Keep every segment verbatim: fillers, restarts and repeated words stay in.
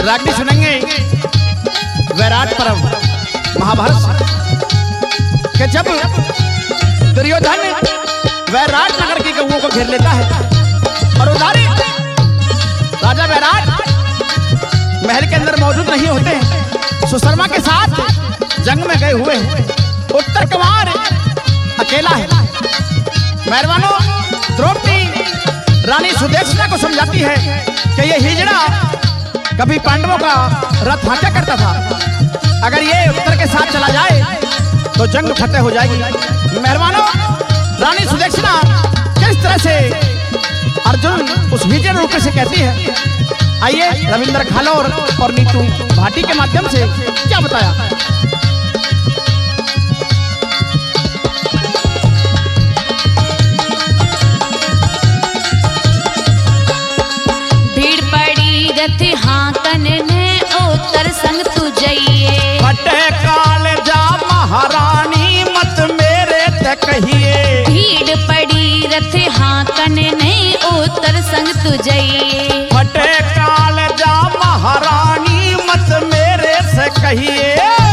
रागनी सुनेंगे वैराट पर्व महाभारत के जब दुर्योधन वैराट नगर की गऊओं को घेर लेता है और उदारी राजा वैराट महल के अंदर मौजूद नहीं होते, सुशर्मा के साथ जंग में गए हुए हैं। उत्तर कुमार अकेला है। मेहरबानों, द्रौपदी रानी सुदेशना को समझाती है कि ये हिजड़ा कभी पांडवों का रथ हाँका करता था, अगर ये उत्तर के साथ चला जाए तो जंग फतेह हो जाएगी। मेहरबानों, रानी सुदेशना किस तरह से अर्जुन उस हिजड़ रूप से कहती है, आइए रविंद्र खालोर और नीतू भाटी के माध्यम से क्या बताया। रथ हाँकन ने उत्तर संग तू जाइए, फटे काल जा महारानी मत मेरे ते कहिए। भीड़ पड़ी रथ हाँकन ने उत्तर संग तू जाइए, फटे काल जा महारानी मत मेरे से कहिए।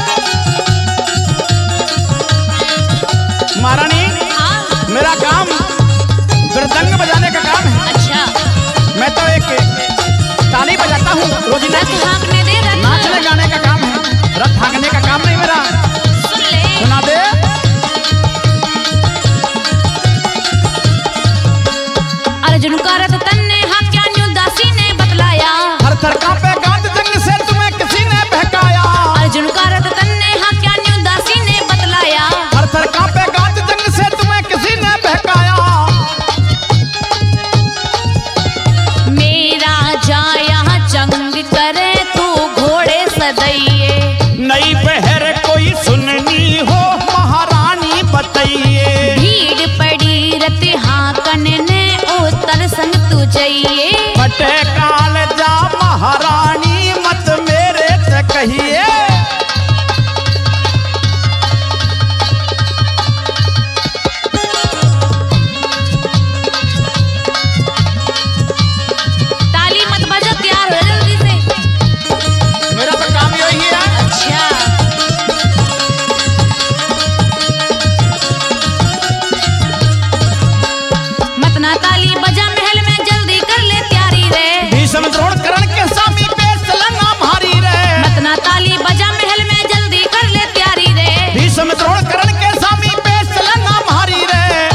महारानी, हाँ? मेरा काम मृदंग बजाने का काम है। अच्छा, मैं तो एक ताली बजाता हूँ रोजिना। रथ हाँकने दे, रथ नाचने गाने का काम है, रथ हाँकने का काम नहीं मेरा। सुन ले, सुना दे। अर्जुन का रथ तन्ने हाँक्या न्यू दासी ने बतलाया, हर थर कांपे गांध जंग से तुम्हें किसी ने बहकाया। अर्जुन का रथ तन्ने हाँक्या न्यू दासी ने बतलाया, हर थर कांपे गांध जंग से तुम्हें किसी ने बहकाया। मेरा जाया जंग करे तू घोड़े सदैये, नई पहर कोई सुननी हो महारानी बताइए। भीड़ पड़ी रत हाँकन ने उत्तर संग तू जाइए, फटे काल जा महारानी मत मेरे से कहिए। ताली मत बजा, तैयार हो जल्दी से। मेरा तो काम यही है। अच्छा, मत ना ताली बजा, महल में जल्दी कर ले तैयारी रे। भीषम द्रोण करण के सामी पे चलना भारी रे। मत ना ताली बजा, महल में जल्दी कर ले तैयारी रे। भीषम द्रोण करण के सामी पे चलना भारी रे।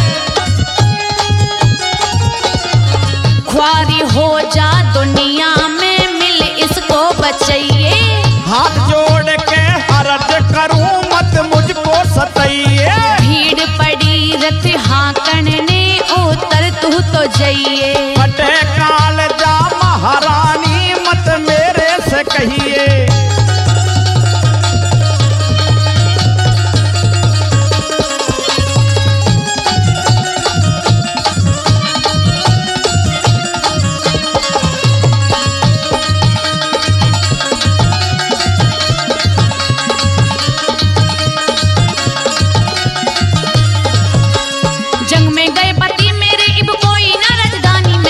ख्वारी हो जा दुनिया में मिल इसको बचाइए, हाथ जोड़ के अर्ज करूं मत मुझको सताइए। भीड़ पड़ी रथ हाँकन ने उत्तर तू तो जाइए, फटे काल जा महारानी मत मेरे से कहिए। जंग में गए पति मेरे इब कोई ना राजधानी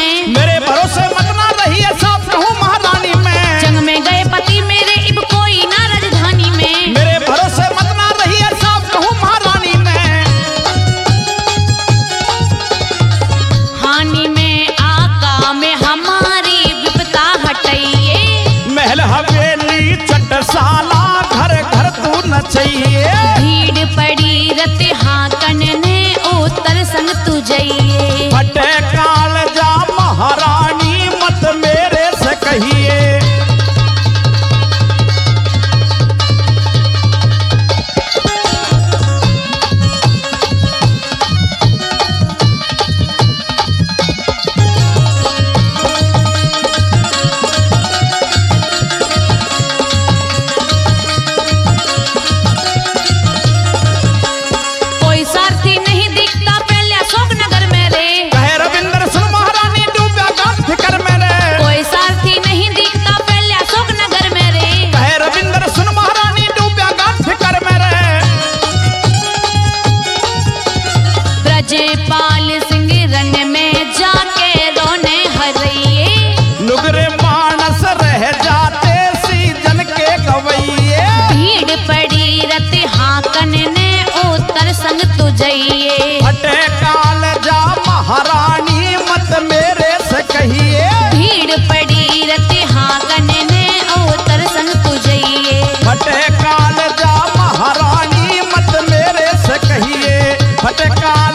फटकार